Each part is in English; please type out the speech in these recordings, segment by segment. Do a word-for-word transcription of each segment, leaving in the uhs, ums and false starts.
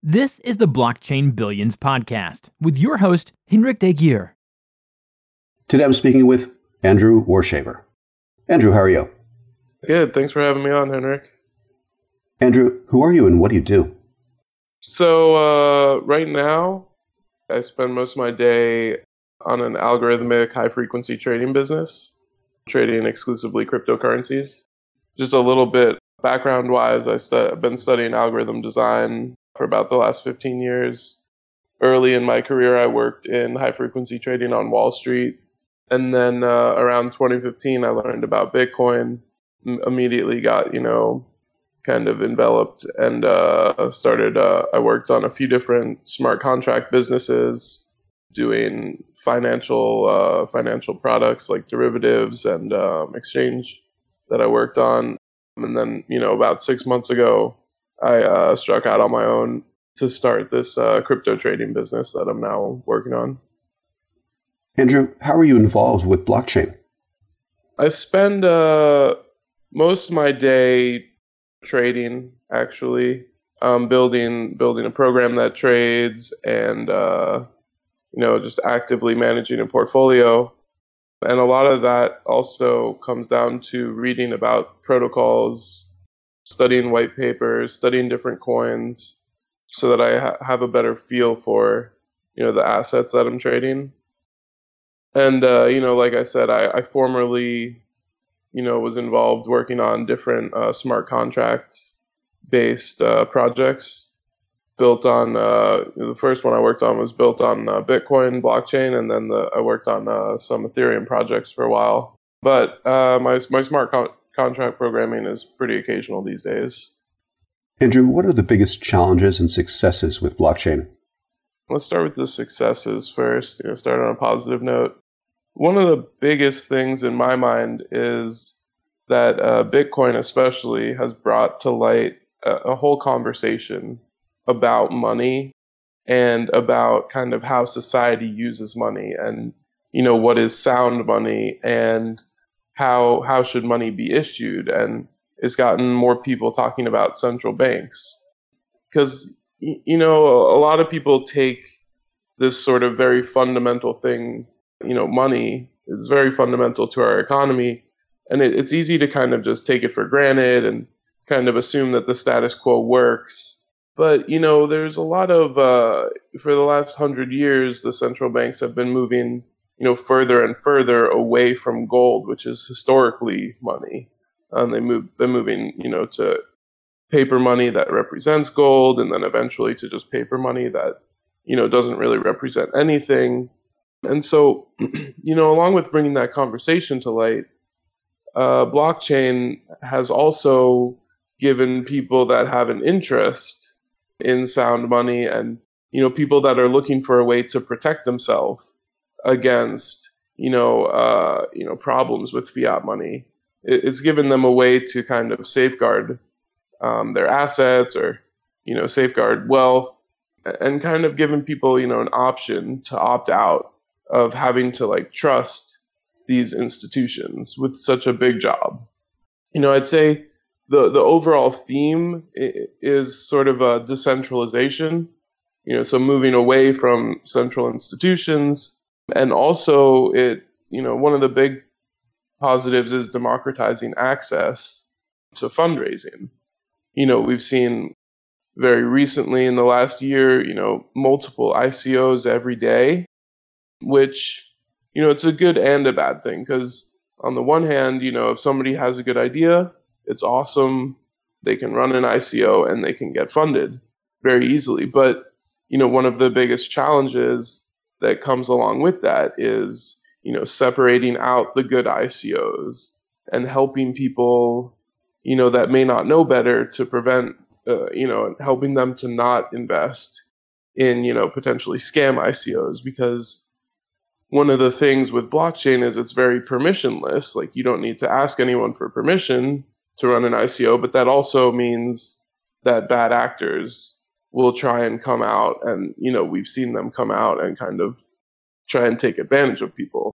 This is the Blockchain Billions podcast with your host, Henrik de Geer. Today I'm speaking with Andrew Warshaver. Andrew, how are you? Good. Thanks for having me on, Henrik. Andrew, who are you and what do you do? So uh, right now, I spend most of my day on an algorithmic high-frequency trading business, trading exclusively cryptocurrencies. Just a little bit background-wise, I stu- I've been studying algorithm design for about the last fifteen years. Early in my career, I worked in high-frequency trading on Wall Street. And then uh, around twenty fifteen, I learned about Bitcoin, M- immediately got, you know, kind of enveloped and uh, started, uh, I worked on a few different smart contract businesses, doing financial uh, financial products like derivatives and um, exchange that I worked on. And then, you know, about six months ago, I uh, struck out on my own to start this uh, crypto trading business that I'm now working on. Andrew, how are you involved with blockchain? I spend uh, most of my day trading, actually, um, building building a program that trades, and uh, you know, just actively managing a portfolio. And a lot of that also comes down to reading about protocols, studying white papers, studying different coins, so that I ha- have a better feel for, you know, the assets that I'm trading. And, uh, you know, like I said, I, I formerly, you know, was involved working on different uh, smart contract-based uh, projects built on, uh, the first one I worked on was built on uh, Bitcoin blockchain, and then the, I worked on uh, some Ethereum projects for a while. But uh, my, my smart con- contract programming is pretty occasional these days. Andrew, what are the biggest challenges and successes with blockchain? Let's start with the successes first, you know, start on a positive note. One of the biggest things in my mind is that uh, Bitcoin especially has brought to light a, a whole conversation about money and about kind of how society uses money, and, you know, what is sound money and how how should money be issued. And it's gotten more people talking about central banks because, you know, a lot of people take this sort of very fundamental thing, you know, money is very fundamental to our economy, and it, it's easy to kind of just take it for granted and kind of assume that the status quo works. But, you know, there's a lot of, uh, for the last hundred years, the central banks have been moving, you know, further and further away from gold, which is historically money. And they move, been moving, you know, to paper money that represents gold, and then eventually to just paper money that, you know, doesn't really represent anything. And so, you know, along with bringing that conversation to light, uh, blockchain has also given people that have an interest in sound money, and, you know, people that are looking for a way to protect themselves against, you know, uh, you know, problems with fiat money. It, it's given them a way to kind of safeguard um, their assets, or, you know, safeguard wealth, and kind of giving people, you know, an option to opt out of having to like trust these institutions with such a big job. You know, I'd say the the overall theme is sort of a decentralization, you know, so moving away from central institutions. And also it, you know, one of the big positives is democratizing access to fundraising. You know, we've seen very recently in the last year, you know, multiple I C Os every day, which, you know, it's a good and a bad thing, because on the one hand, you know, if somebody has a good idea, it's awesome. They can run an I C O and they can get funded very easily. But, you know, one of the biggest challenges that comes along with that is, you know, separating out the good I C Os and helping people, you know, that may not know better to prevent, uh, you know, helping them to not invest in, you know, potentially scam I C Os. Because one of the things with blockchain is it's very permissionless. Like, you don't need to ask anyone for permission to run an I C O, but that also means that bad actors will try and come out, and, you know, we've seen them come out and kind of try and take advantage of people.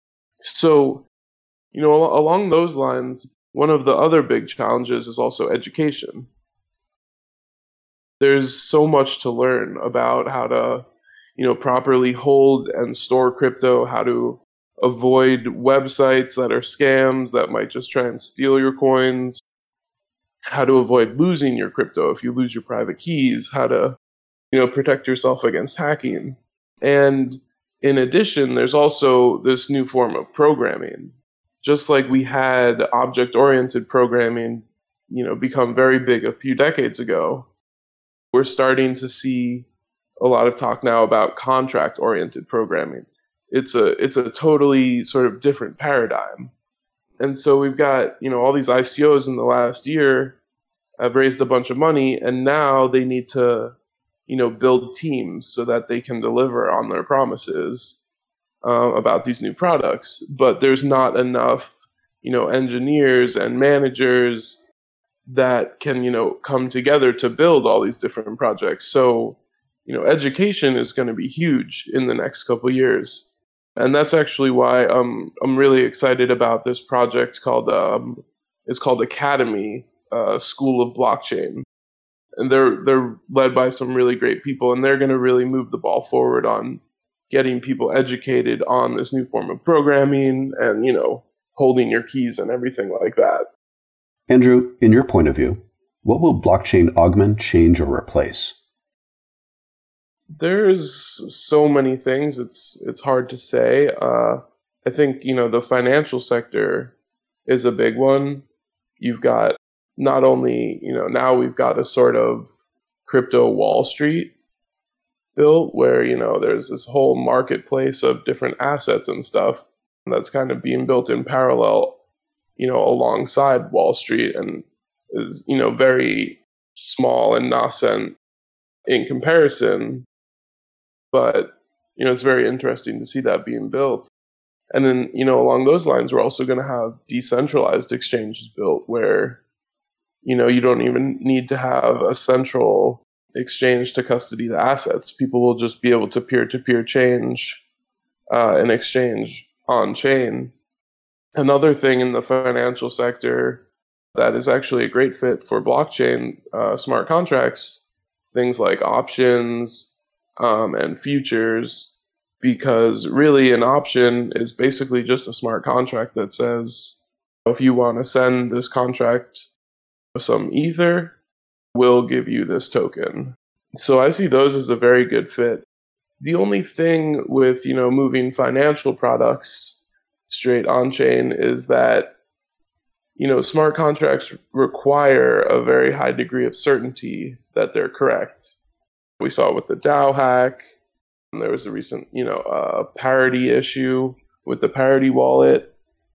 So, you know, al- along those lines, one of the other big challenges is also education. there's so much to learn about how to, you know, properly hold and store crypto, how to avoid websites that are scams that might just try and steal your coins, how to avoid losing your crypto if you lose your private keys, how to, you know, protect yourself against hacking. And in addition, there's also this new form of programming. Just like we had object-oriented programming, you know, become very big a few decades ago, we're starting to see a lot of talk now about contract-oriented programming. It's a it's a totally sort of different paradigm. And so we've got, you know, all these I C Os in the last year have raised a bunch of money, and now they need to, you know, build teams so that they can deliver on their promises uh, about these new products. But there's not enough, you know, engineers and managers that can, you know, come together to build all these different projects. So, you know, education is going to be huge in the next couple of years. And that's actually why um, I'm really excited about this project called, um, it's called Academy, uh, School of Blockchain. And they're they're led by some really great people, and they're going to really move the ball forward on getting people educated on this new form of programming and, you know, holding your keys and everything like that. Andrew, in your point of view, what will blockchain augment, change, or replace? There's so many things. It's it's hard to say. Uh, I think, you know, the financial sector is a big one. You've got not only, you know, now we've got a sort of crypto Wall Street built where, you know, there's this whole marketplace of different assets and stuff that's kind of being built in parallel, you know, alongside Wall Street, and is, you know, very small and nascent in comparison. But, you know, it's very interesting to see that being built. And then, you know, along those lines, we're also going to have decentralized exchanges built where, you know, you don't even need to have a central exchange to custody the assets. People will just be able to peer-to-peer change uh, and exchange on-chain. Another thing in the financial sector that is actually a great fit for blockchain uh, smart contracts, things like options, Um, and futures, because really an option is basically just a smart contract that says, if you want to send this contract some ether, we'll give you this token. So I see those as a very good fit. The only thing with, you know, moving financial products straight on chain is that, you know, smart contracts require a very high degree of certainty that they're correct. We saw it with the DAO hack. And there was a recent, you know, uh, parity issue with the Parity wallet.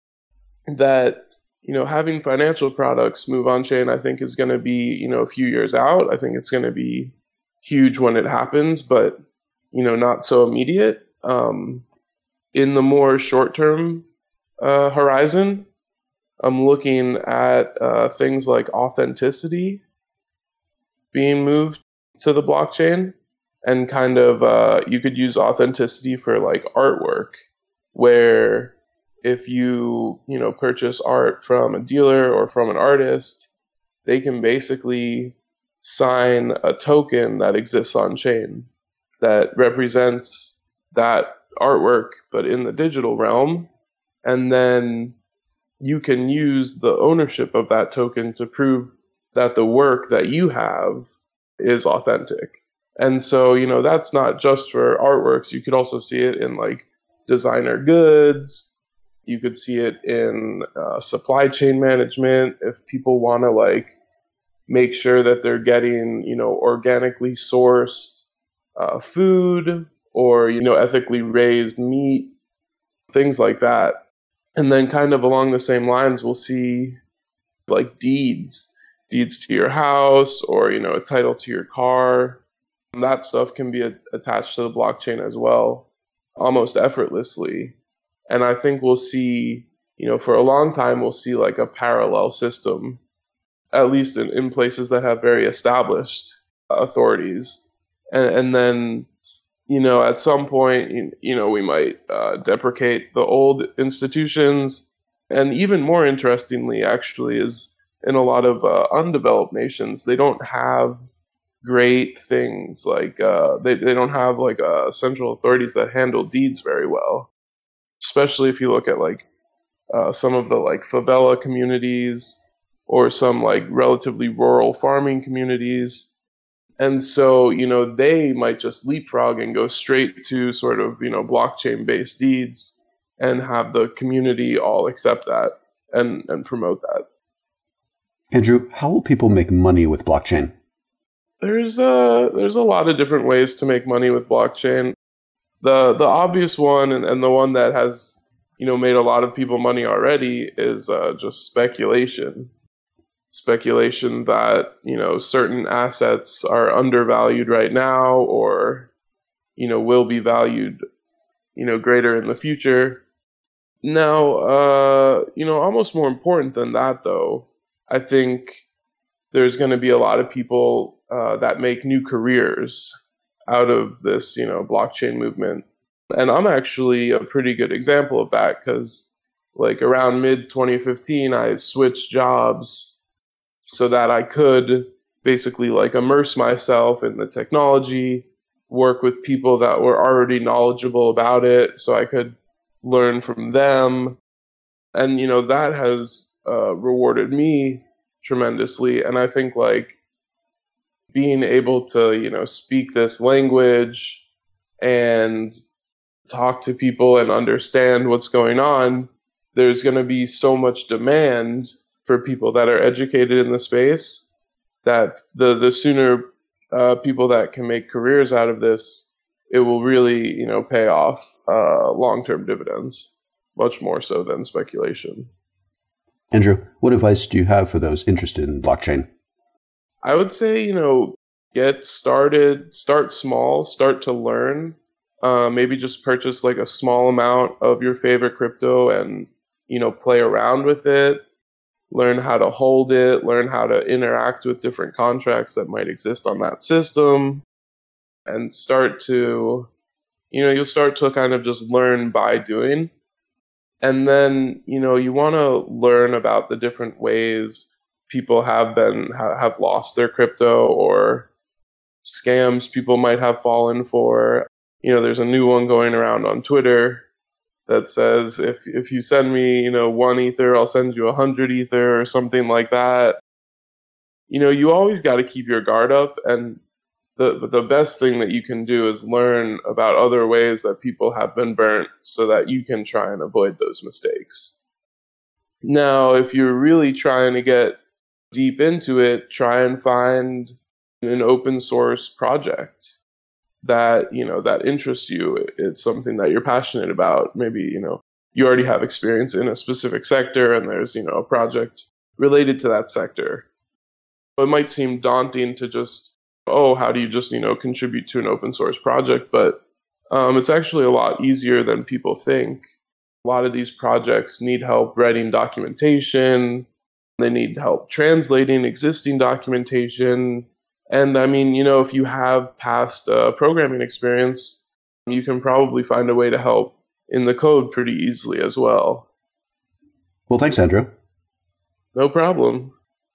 That, you know, having financial products move on chain, I think, is going to be, you know, a few years out. I think it's going to be huge when it happens, but, you know, not so immediate. Um, in the more short-term uh, horizon, I'm looking at uh, things like authenticity being moved to the blockchain, and kind of uh, you could use authenticity for like artwork, where if you you know purchase art from a dealer or from an artist, they can basically sign a token that exists on chain that represents that artwork, but in the digital realm, and then you can use the ownership of that token to prove that the work that you have is authentic. And so, you know, that's not just for artworks. You could also see it in like designer goods. You could see it in uh, supply chain management. If people want to like make sure that they're getting, you know, organically sourced uh, food, or, you know, ethically raised meat, things like that. And then kind of along the same lines, we'll see like deeds. deeds to your house, or, you know, a title to your car. And that stuff can be a- attached to the blockchain as well, almost effortlessly. And I think we'll see, you know, for a long time, we'll see like a parallel system, at least in, in places that have very established authorities. And, and then, you know, at some point, you, you know, we might uh, deprecate the old institutions. And even more interestingly, actually, is in a lot of uh, undeveloped nations, they don't have great things. Like uh, they, they don't have like uh, central authorities that handle deeds very well, especially if you look at like uh, some of the like favela communities or some like relatively rural farming communities. And so, you know, they might just leapfrog and go straight to sort of, you know, blockchain-based deeds and have the community all accept that and, and promote that. Andrew, how will people make money with blockchain? There's a, there's a lot of different ways to make money with blockchain. The the obvious one and, and the one that has, you know, made a lot of people money already is uh, just speculation. Speculation that, you know, certain assets are undervalued right now or, you know, will be valued, you know, greater in the future. Now, uh, you know, almost more important than that, though, I think there's going to be a lot of people uh, that make new careers out of this, you know, blockchain movement. And I'm actually a pretty good example of that because, like, around mid twenty fifteen, I switched jobs so that I could basically like immerse myself in the technology, work with people that were already knowledgeable about it so I could learn from them. And, you know, that has uh, rewarded me tremendously. And I think like being able to, you know, speak this language and talk to people and understand what's going on, there's going to be so much demand for people that are educated in the space that the the sooner uh, people that can make careers out of this, it will really, you know, pay off uh, long-term dividends, much more so than speculation. Andrew, what advice do you have for those interested in blockchain? I would say, you know, get started, start small, start to learn. Uh, maybe just purchase like a small amount of your favorite crypto and, you know, play around with it. Learn how to hold it, learn how to interact with different contracts that might exist on that system, and start to, you know, you'll start to kind of just learn by doing. And then, you know, you want to learn about the different ways people have been, ha- have lost their crypto or scams people might have fallen for. You know, there's a new one going around on Twitter that says, if if you send me, you know, one ether, I'll send you a hundred ether or something like that. You know, you always got to keep your guard up. And the the best thing that you can do is learn about other ways that people have been burnt so that you can try and avoid those mistakes. Now, if you're really trying to get deep into it, try and find an open source project that, you know, that interests you. It's something that you're passionate about. Maybe, you know, you already have experience in a specific sector and there's, you know, a project related to that sector. It might seem daunting to just, oh, how do you just, you know, contribute to an open source project? But um, it's actually a lot easier than people think. A lot of these projects need help writing documentation. They need help translating existing documentation. And I mean, you know, if you have past uh, programming experience, you can probably find a way to help in the code pretty easily as well. Well, thanks, Andrew. No problem.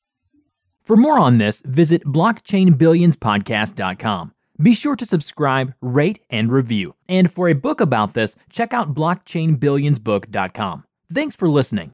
For more on this, visit blockchain billions podcast dot com. Be sure to subscribe, rate, and review. And for a book about this, check out blockchain billions book dot com. Thanks for listening.